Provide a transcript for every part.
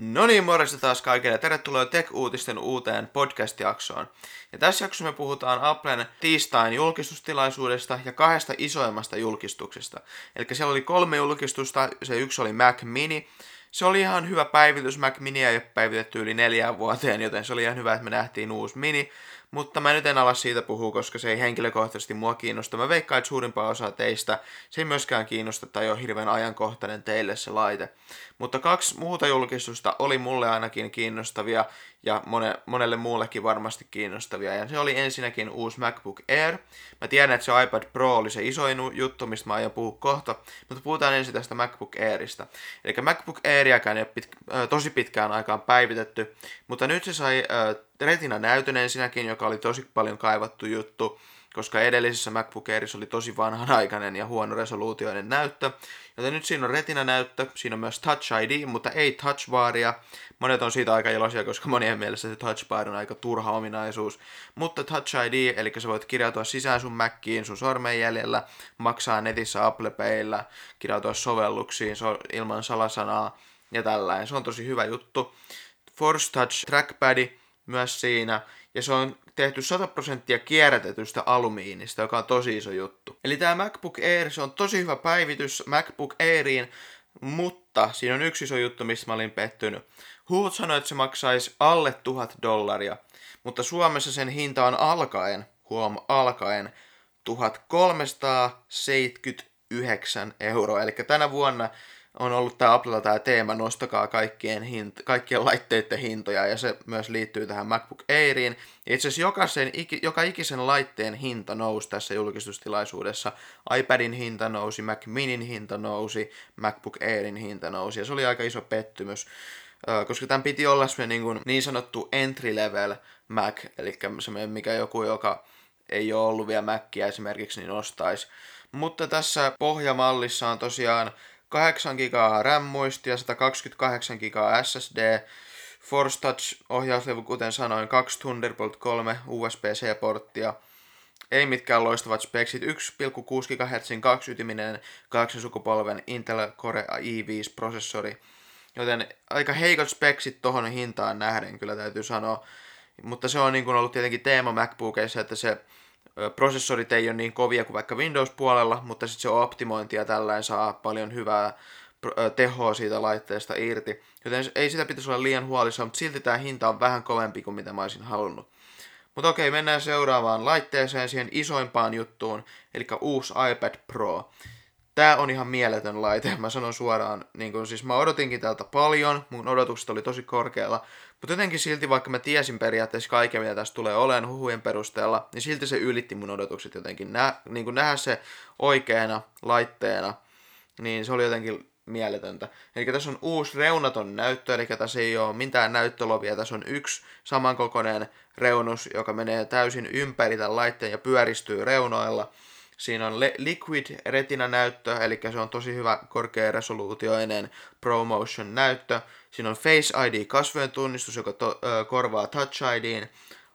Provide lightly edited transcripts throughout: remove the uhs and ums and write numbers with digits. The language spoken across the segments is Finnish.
No niin, morjesta taas kaikille. Tervetuloa Tech-uutisten uuteen podcast-jaksoon. Ja tässä jaksossa me puhutaan Applen tiistain julkistustilaisuudesta ja kahdesta isoimmasta julkistuksesta. Eli siellä oli 3 julkistusta, se yksi oli Mac Mini. Se oli ihan hyvä päivitys, Mac Mini ei ole päivitetty yli 4 vuoteen, joten se oli ihan hyvä, että me nähtiin uusi Mini. Mutta mä nyt en ala siitä puhua, koska se ei henkilökohtaisesti mua kiinnosta. Mä veikkaan, että suurimpaa osaa teistä se ei myöskään kiinnosta tai ole hirveän ajankohtainen teille se laite. Mutta 2 muuta julkistusta oli mulle ainakin kiinnostavia ja monelle muullekin varmasti kiinnostavia. Ja se oli ensinnäkin uusi MacBook Air. Mä tiedän, että se iPad Pro oli se isoin juttu, mistä mä aion puhua kohta, mutta puhutaan ensin tästä MacBook Airista. Eli MacBook Airiäkään ei ole tosi pitkään aikaan päivitetty, mutta nyt se sai Retina-näytön ensinnäkin, joka oli tosi paljon kaivattu juttu, koska edellisessä MacBook Airissa oli tosi vanhanaikainen ja huono resoluutioinen näyttö. Joten nyt siinä on Retina-näyttö, siinä on myös Touch ID, mutta ei Touch Baria. Monet on siitä aika iloisia, koska monien mielestä se Touch Bar on aika turha ominaisuus. Mutta Touch ID, eli sä voit kirjautua sisään sun Maciin sun sormenjäljellä, maksaa netissä Apple Payllä, kirjautua sovelluksiin ilman salasanaa ja tällainen. Se on tosi hyvä juttu. Force Touch Trackpad myös siinä, ja se on tehty 100% kierrätetystä alumiinista, joka on tosi iso juttu. Eli tämä MacBook Air, se on tosi hyvä päivitys MacBook Airiin, mutta siinä on yksi iso juttu, mistä mä olin pettynyt. Huut sanoi, että se maksaisi alle $1,000, mutta Suomessa sen hinta on alkaen 1,379 €. Eli tänä vuonna on ollut tämä Applella tämä teema, nostakaa kaikkien laitteiden hintoja, ja se myös liittyy tähän MacBook Airiin. Ja itse asiassa joka ikisen laitteen hinta nousi tässä julkistustilaisuudessa. iPadin hinta nousi, Mac Minin hinta nousi, MacBook Airin hinta nousi, ja se oli aika iso pettymys, koska tämän piti olla se niin sanottu entry-level Mac, eli semmoinen mikä joku, joka ei ole ollut vielä Macia esimerkiksi, niin ostaisi. Mutta tässä pohjamallissa on tosiaan 8 GB RAM-muistia, 128 GB SSD, Force Touch-ohjauslevy, kuten sanoin, 2 Thunderbolt 3 USB-C-porttia, ei mitkään loistavat speksit, 1,6 GHz 2-ytiminen 8 sukupolven Intel Core i5-prosessori, joten aika heikot speksit tohon hintaan nähden, kyllä täytyy sanoa, mutta se on ollut tietenkin teema MacBookissa, että se prosessorit ei ole niin kovia kuin vaikka Windows-puolella, mutta sitten se optimointi ja tällainen saa paljon hyvää tehoa siitä laitteesta irti. Joten ei sitä pitäisi olla liian huolissaan, mutta silti tämä hinta on vähän kovempi kuin mitä mä olisin halunnut. Mutta okei, mennään seuraavaan laitteeseen, siihen isoimpaan juttuun, eli uusi iPad Pro. Tää on ihan mieletön laite, mä sanon suoraan, siis mä odotinkin tältä paljon, mun odotukset oli tosi korkealla, mutta jotenkin silti, vaikka mä tiesin periaatteessa kaiken, mitä tässä tulee olemaan huhujen perusteella, niin silti se ylitti mun odotukset jotenkin. Nähdä se oikeana laitteena, niin se oli jotenkin mieletöntä. Eli tässä on uusi reunaton näyttö, eli tässä ei ole mitään näyttölovia, tässä on yksi samankokoinen reunus, joka menee täysin ympäri tämän laitteen ja pyöristyy reunoilla. Siinä on Liquid Retina-näyttö, eli se on tosi hyvä korkearesoluutioinen ProMotion näyttö. Siinä on Face ID kasvojen tunnistus, joka korvaa Touch IDin.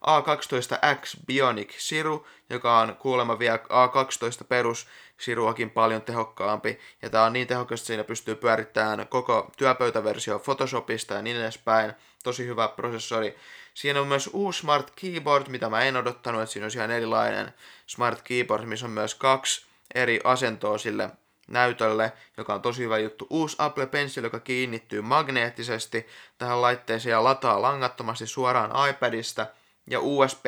A12X Bionic Siru, joka on kuulemma vielä A12 perussiruakin paljon tehokkaampi. Ja tää on niin tehokas, että siinä pystyy pyörittämään koko työpöytäversio Photoshopista ja niin edespäin. Tosi hyvä prosessori. Siinä on myös uusi Smart Keyboard, mitä mä en odottanut, että siinä on ihan erilainen Smart Keyboard, missä on myös 2 eri asentoa sille näytölle, joka on tosi hyvä juttu. Uusi Apple Pencil, joka kiinnittyy magneettisesti tähän laitteeseen ja lataa langattomasti suoraan iPadista. Ja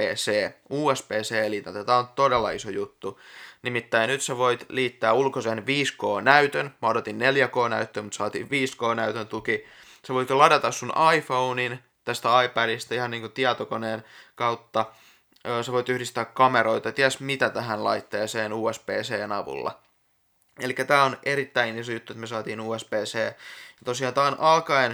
USB-C tämä on todella iso juttu. Nimittäin nyt sä voit liittää ulkoisen 5K-näytön. Mä odotin 4K-näyttöä, mutta saatiin 5K-näytön tuki. Sä voit ladata sun iPhonein tästä iPadista ihan niin kuin tietokoneen kautta. Sä voit yhdistää kameroita, ties mitä tähän laitteeseen USB-C:n avulla. Eli tää on erittäin iso juttu, että me saatiin USB-C. Ja tosiaan tää on alkaen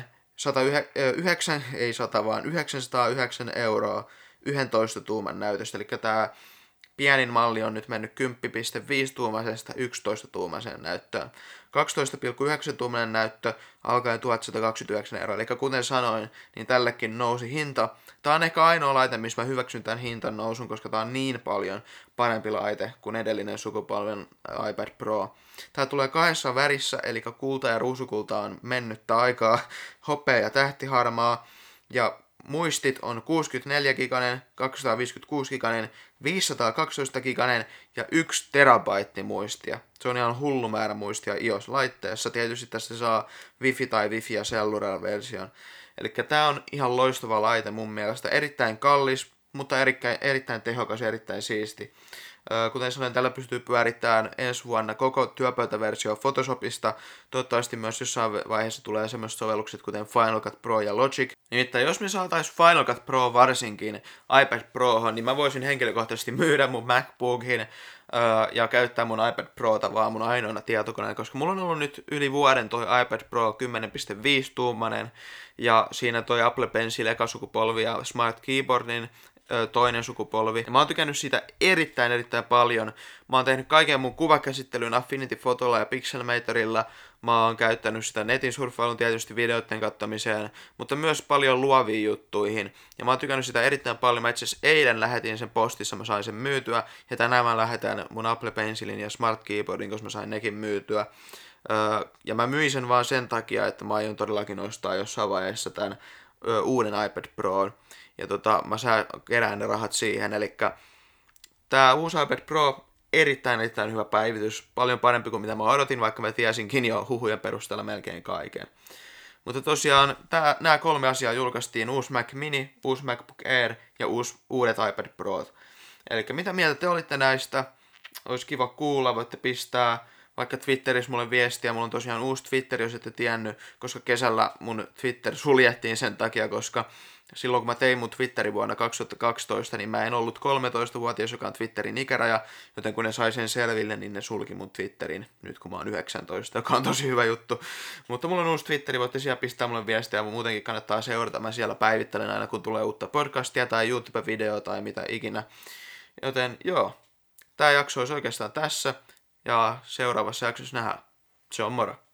909 € 11 tuuman näytöstä, eli tää Pienin malli on nyt mennyt 10,5-tuumaisesta 11-tuumaiseen näyttöön. 12,9-tuumainen näyttö alkaen 1129 €. Eli kuten sanoin, niin tällekin nousi hinta. Tämä on ehkä ainoa laite, missä mä hyväksyn tämän hintan nousun, koska tämä on niin paljon parempi laite kuin edellinen sukupolven iPad Pro. Tämä tulee kahdessa värissä, eli kulta ja ruusukulta on mennyttä aikaa, hopea ja tähtiharmaa, ja muistit on 64-giganen, 256-giganen, 512-giganen ja 1 terabaitti muistia. Se on ihan hullu määrä muistia iOS-laitteessa. Tietysti tästä saa Wi-Fi tai Wi-Fi ja Cellular-version. Eli tämä on ihan loistava laite mun mielestä. Erittäin kallis, mutta erittäin tehokas ja erittäin siisti. Kuten sanoin, tällä pystyy pyörittämään ensi vuonna koko työpöytäversio Photoshopista. Toivottavasti myös jossain vaiheessa tulee sellaiset sovellukset kuten Final Cut Pro ja Logic. Nimittäin jos me saataisiin Final Cut Pro varsinkin iPad Prohon, niin mä voisin henkilökohtaisesti myydä mun MacBookin ja käyttää mun iPad Prota vaan mun ainoana tietokoneena, koska mulla on ollut nyt yli vuoden toi iPad Pro 10,5-tuumainen ja siinä toi Apple Pencil eka sukupolvi ja Smart Keyboardin toinen sukupolvi. Ja mä oon tykännyt siitä erittäin paljon. Mä oon tehnyt kaiken mun kuvakäsittelyn Affinity Photolla ja Pixelmatorilla. Mä oon käyttänyt sitä netin surffailun tietysti videoiden kattamiseen, mutta myös paljon luoviin juttuihin. Ja mä oon tykännyt sitä erittäin paljon. Mä itse asiassa eilen lähetin sen postissa, mä sain sen myytyä. Ja tänään mä lähetän mun Apple Pencilin ja Smart Keyboardin, koska mä sain nekin myytyä. Ja mä myin sen vaan sen takia, että mä aion todellakin ostaa jossain vaiheessa tämän uuden iPad Proon. Ja mä kerään ne rahat siihen, eli tää uusi iPad Pro erittäin hyvä päivitys, paljon parempi kuin mitä mä odotin, vaikka mä tiesinkin jo huhujen perusteella melkein kaiken. Mutta tosiaan nämä 3 asiaa julkaistiin, uusi Mac Mini, uusi MacBook Air ja uudet iPad Pro. Eli mitä mieltä te olitte näistä? Olisi kiva kuulla, voitte pistää vaikka Twitterissä mulle viestiä, mulla on tosiaan uusi Twitter, jos ette tiennyt, koska kesällä mun Twitter suljettiin sen takia, koska silloin kun mä tein mun Twitterin vuonna 2012, niin mä en ollut 13-vuotias, joka on Twitterin ikäraja, joten kun ne sai sen selville, niin ne sulki mun Twitterin nyt kun mä oon 19, joka on tosi hyvä juttu. Mutta mulla on uusi Twitteri, voitte siellä pistää mulle viestiä, ja muutenkin kannattaa seurata, mä siellä päivittelen aina kun tulee uutta podcastia tai YouTube-videoa tai mitä ikinä. Joten joo, tää jakso olisi oikeastaan tässä, ja seuraavassa jaksossa nähdään. Se on moro!